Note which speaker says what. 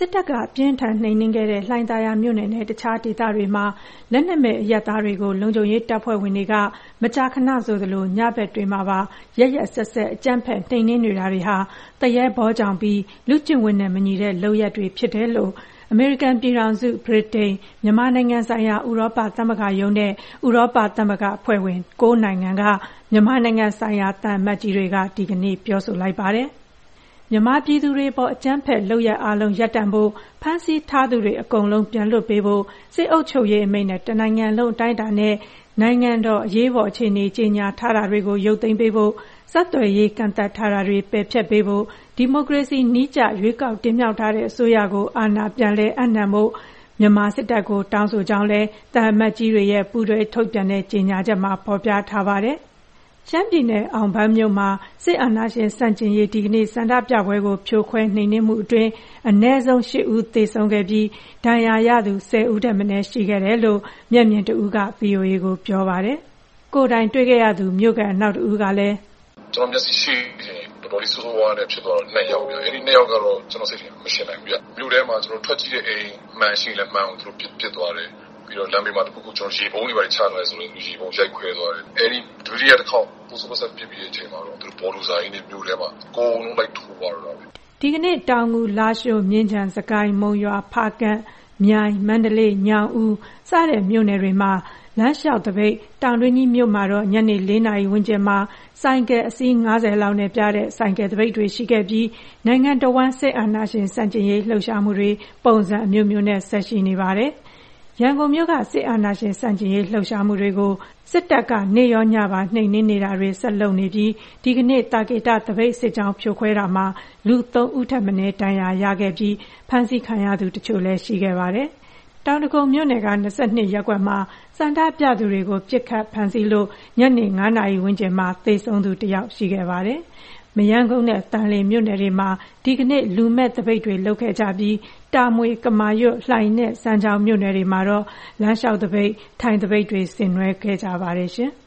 Speaker 1: စစ်တပ်ကအပြင်းထန်နှိမ်နင်းခဲ့တဲ့လှိုင်သာယာမြို့နယ်နဲ့တခြားဒေသတွေမှာလက်နက်မဲ့အရပ်သားတွေကိုလုံခြုံရေးတပ်ဖွဲ့ဝင်တွေကမကြာခဏဆိုသလိုညဘက်တွေမှာပါရက်ရက်စက်စက်အကြမ်းဖက်နှိမ်နင်းနေတာတွေဟာသရဲဘောကြောင်ပြီးလူ့ကျင့်ဝတ်နဲ့မညီတဲ့လုပ်ရပ်တွေဖြစ်တယ်လို့အမေရိကန်ပြည်ထောင်စုဗြိတိန်မြန်မာနိုင်ငံဆိုင်ရာဥရောပသမဂ္ဂရုံးနဲ့ဥရောပသမဂ္ဂအဖွဲ့ဝင်9နိုင်ငံကမြန်မာနိုင်ငံဆိုင်ရာသံအမတ်ကြီးတွေကဒီကနေ့ပြောဆိုလိုက်ပါတယ်။မြန်မာပြည်သူတွေပေါ်အကြမ်းဖက်လုပ်ရပ်အားလုံးရပ်တန့်ဖို့ဖမ်းဆီးထားသူတွေအကုန်လုံးပြန်လွှတ်ပေးဖို့စစ်အုပ်ချုပ်ရေးအမိန့်နဲ့တနိုင်ငံလုံးအတိုင်းအတာနဲ့နိုင်ငံတော်အရေးပေါ်အခြေအနေကြေညာထားတာတွေကိုရုပ်သိမ်းပေးဖို့ဆက်သွယ်ရေးကန့်သတ်ထားတာတွေပယ်ဖျက်ပေးဖို့ဒီမိုကရေစီနည်းကျရွေးကောက်တင်မြှောက်ထားတဲ့အစိုးရကိုအာဏာပြန်လည်အပ်နှံဖို့မြန်မာစစ်တပ်ကိုတောင်းဆိုကြောင်းလည်းသံအမတ်ကြီးတွေရဲ့ပူးတွဲထုတ်ပြန်တဲ့ကြေညာချက်မှာဖော်ပြထားပါတယ်။ရှမ်းပြည်နယ်အောင်ပန်းမြို့မှာစစ်အာဏာရှင်ဆန့်ကျင်ရေးဒီကနေ့ဆန္ဒပြပွဲကိုဖြိုခွဲနှိမ်နင်းမှုအတွင်းအနည်းဆုံး8ဦးသေဆုံးခဲ့ပြီးဒဏ်ရာရသူ10ဦးထက်မနည်းရှိခဲ့တယ်လို့မျက်မြင်တဦးက VOA ကိုပြောပါတယ်။ကိုယ်တိုင်တွေ့ခဲ့ရသူမြို့ကန်နောက်တဦးကလည်း
Speaker 2: ကျွန်တော်မျက်စိရှိတယ်တော်တော်လေးဆိုးဆိုးဝါးနဲ့ဖြစ်သွားတော့2ယောက်ပြအဲ့ဒီ2ယောက်ကတော့ကျွန်တော်စိတ်ထဲမရှင်းနိုင်ဘူးပြမြို့ထဲမှာကျွန်တော်ထွက်ကြည့်တဲ့အိမ်မှန်ရှိလဲမှန်အောင်သူတို့ပြစ်သွားတယ်ပြီးတော့လမ်းဘေးမှာတခုခုကျွန်တော်ရေပုံးတွေပါချလာတယ်ဆိုတော့ရေပုံးရိုက်ခွဲသွားတယ်အဲ့ဒီဒုတိယတစ်ခေါက်ပို့စပတ်ပြစ်ပြီးတဲ့အချိန်မှာတော့သူတို့ဘောလူဆိုင်နဲ့မြို့ထဲမှာကိုယ်လုံးလိုက်ထိုးသွားတော့
Speaker 1: ဒီကနေ့တောင်ငူလာရှိုးမြင်းချံစကိုင်းမုံရွာဖားကန့်မြိုင်မန္တလေးညောင်ဦးစတဲ့မြို့နယ်တွေမှာလမ်းလျှောက်တပိတ်တောင်တွင်းကြီးမြို့မှာတော့ညနေ4နာရီဝန်းကျင်မှာဆိုင်ကယ်အစီး90လောက်နဲ့ပြတဲ့ဆိုင်ကယ်တပိတ်တွေရှိခဲ့ပြီးနိုင်ငံတော်ဝန်စစ်အာဏာရှင်စန့်ကျင်ရေးလှုပ်ရှားမှုတွေပုံစံအမျိုးမျိုးနဲ့ဆက်ရှိနေပါတယ်။ရန်ကုန်မြို့ကစစ်အာဏာရှင်စန့်ကျင်ရေးလှုပ်ရှားမှုတွေကိုစစ်တပ်ကနေ့ရောညပါနှိမ်နင်းနေတာတွေဆက်လုပ်နေပြီးဒီကနေ့တာကေတတပိတ်စစ်ကြောင်းဖြိုခွဲတာမှာလူ3ဦးထပ်မံဒဏ်ရာရခဲ့ပြီးဖမ်းဆီးခံရသူတချို့လည်းရှိခဲ့ပါတယ်။တောင်တကုံမြို့နယ်က22ရပ်ကွက်မှာစန္ဒပြသူတွေကိုပြစ်ခတ်ဖမ်းဆီးလို့ညနေ9နာရီဝန်းကျင်မှာသေဆုံးသူ1ယောက်ရှိခဲ့ပါတယ်။မရမ်းကုန်းနဲ့တန်လင်းမြို့နယ်တွေမှာဒီကနေ့လူမဲ့တပိတ်တွေလုပ်ခဲ့ကြပြီးတာမွေကမာရွတ်လှိုင်နဲ့စမ်းချောင်းမြို့နယ်တွေမှာတော့လမ်းလျှောက်တပိတ်ထိုင်တပိတ်တွေဆင်နွှဲခဲ့ကြပါတယ်ရှင်။